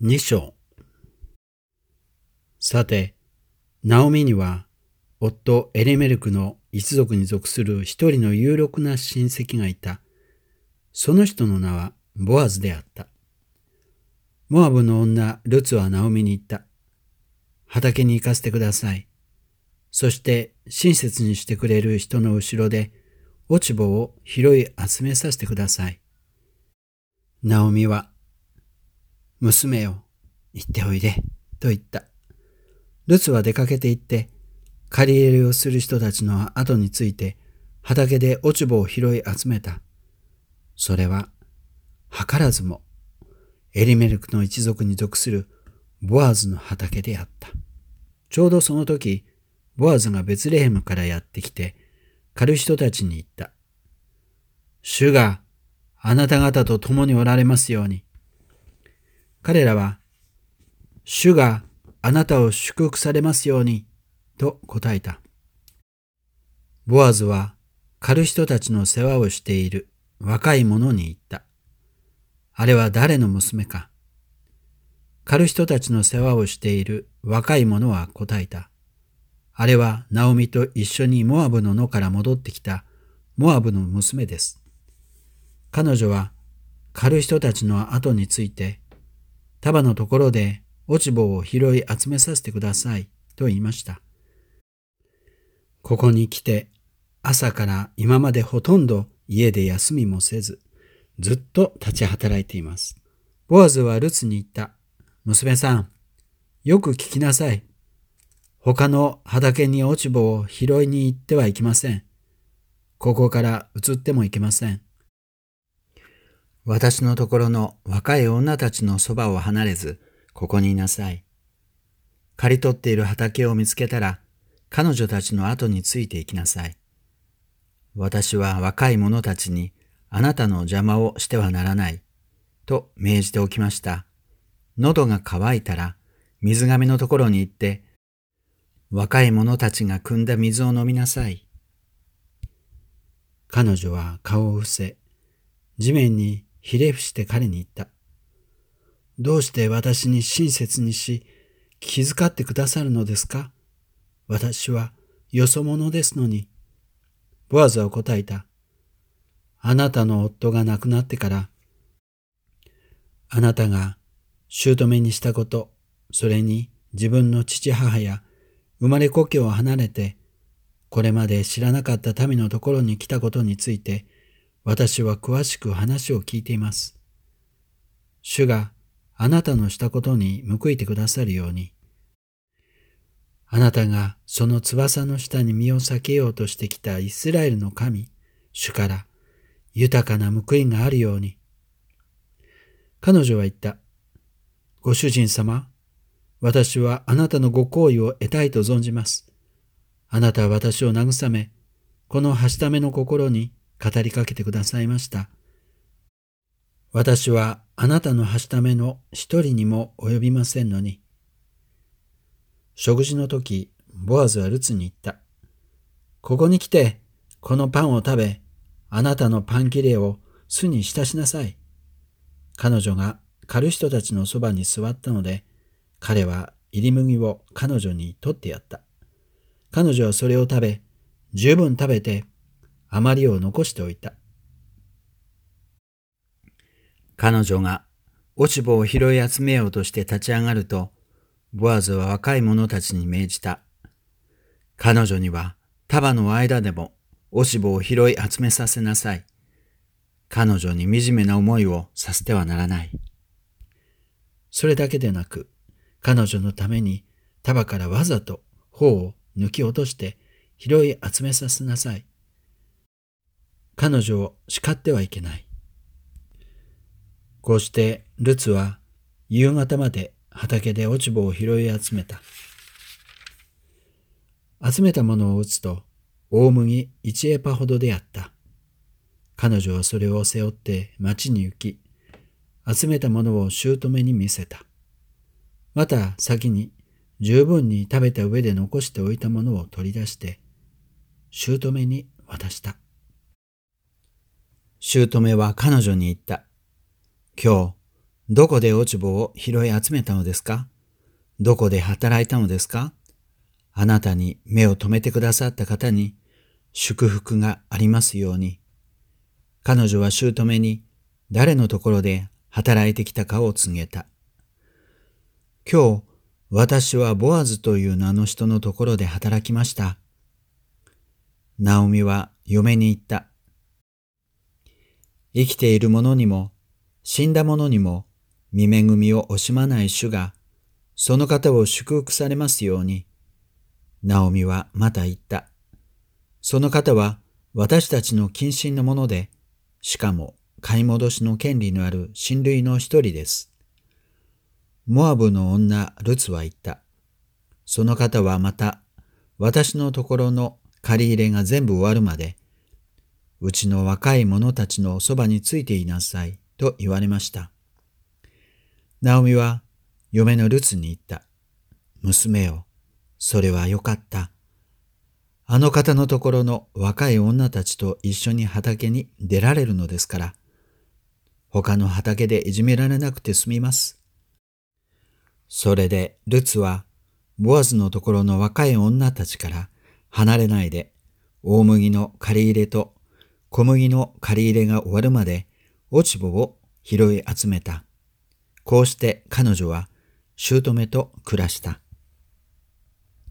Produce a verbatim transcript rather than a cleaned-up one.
に章。さて、ナオミには夫エリメルクの一族に属する一人の有力な親戚がいた。その人の名はボアズであった。モアブの女ルツはナオミに言った。畑に行かせてください。そして親切にしてくれる人の後ろで落ち葉を拾い集めさせてください。ナオミは、娘よ、行っておいで、と言った。ルツは出かけて行って、借り入れをする人たちの後について、畑で落ち葉を拾い集めた。それは、図らずも、エリメルクの一族に属するボアズの畑であった。ちょうどその時、ボアズがベツレヘムからやってきて、狩る人たちに言った。主があなた方と共におられますように。彼らは、主があなたを祝福されますように、と答えた。ボアズは、狩る人たちの世話をしている若い者に言った。あれは誰の娘か。狩る人たちの世話をしている若い者は答えた。あれはナオミと一緒にモアブの野から戻ってきたモアブの娘です。彼女は狩る人たちの後について、束のところで落ち葉を拾い集めさせてくださいと言いました。ここに来て朝から今までほとんど家で休みもせず、ずっと立ち働いています。ボアズはルツに言った。娘さん、よく聞きなさい。他の畑に落ち葉を拾いに行ってはいけません。ここから移ってもいけません。私のところの若い女たちのそばを離れず、ここにいなさい。刈り取っている畑を見つけたら、彼女たちの後についていきなさい。私は若い者たちにあなたの邪魔をしてはならない、と命じておきました。喉が渇いたら、水がめのところに行って、若い者たちが汲んだ水を飲みなさい。彼女は顔を伏せ、地面にひれ伏して彼に言った。どうして私に親切にし、気遣ってくださるのですか？私はよそ者ですのに。ボアズは答えた。あなたの夫が亡くなってから、あなたが姑にしたこと、それに自分の父母や生まれ故郷を離れて、これまで知らなかった民のところに来たことについて、私は詳しく話を聞いています。主があなたのしたことに報いてくださるように、あなたがその翼の下に身を避けようとしてきたイスラエルの神、主から豊かな報いがあるように。彼女は言った。ご主人様、私はあなたのご好意を得たいと存じます。あなたは私を慰め、このはしための心に語りかけてくださいました。私はあなたのはしための一人にも及びませんのに。食事の時、ボアズはルツに言った。ここに来て、このパンを食べ、あなたのパン切れを巣に浸しなさい。彼女が狩る人たちのそばに座ったので、彼は入り麦を彼女に取ってやった。彼女はそれを食べ、十分食べて、余りを残しておいた。彼女が落ち葉を拾い集めようとして立ち上がると、ボアズは若い者たちに命じた。彼女には束の間でも落ち葉を拾い集めさせなさい。彼女に惨めな思いをさせてはならない。それだけでなく、彼女のために束からわざと頬を抜き落として拾い集めさせなさい。彼女を叱ってはいけない。こうしてルツは夕方まで畑で落ち葉を拾い集めた。集めたものを打つと大麦一エパほどであった。彼女はそれを背負って町に行き、集めたものを姑に見せた。また先に十分に食べた上で残しておいたものを取り出して、姑に渡した。姑は彼女に言った。今日、 どこで落ち穂を拾い集めたのですか？どこで働いたのですか？あなたに目を留めてくださった方に祝福がありますように。彼女は姑に誰のところで働いてきたかを告げた。今日、私はボアズという名の人のところで働きました。ナオミは嫁に言った。生きている者にも死んだ者にも御恵みを惜しまない主がその方を祝福されますように。ナオミはまた言った。その方は私たちの近親のもので、しかも買い戻しの権利のある親類の一人です。モアブの女ルツは言った。その方はまた私のところの借り入れが全部終わるまで、うちの若い者たちのそばについていなさいと言われました。ナオミは嫁のルツに言った。娘よ、それはよかった。あの方のところの若い女たちと一緒に畑に出られるのですから、他の畑でいじめられなくて済みます。それでルツはボアズのところの若い女たちから離れないで、大麦の借り入れと小麦の借り入れが終わるまで落ち穂を拾い集めた。こうして彼女は姑と暮らした。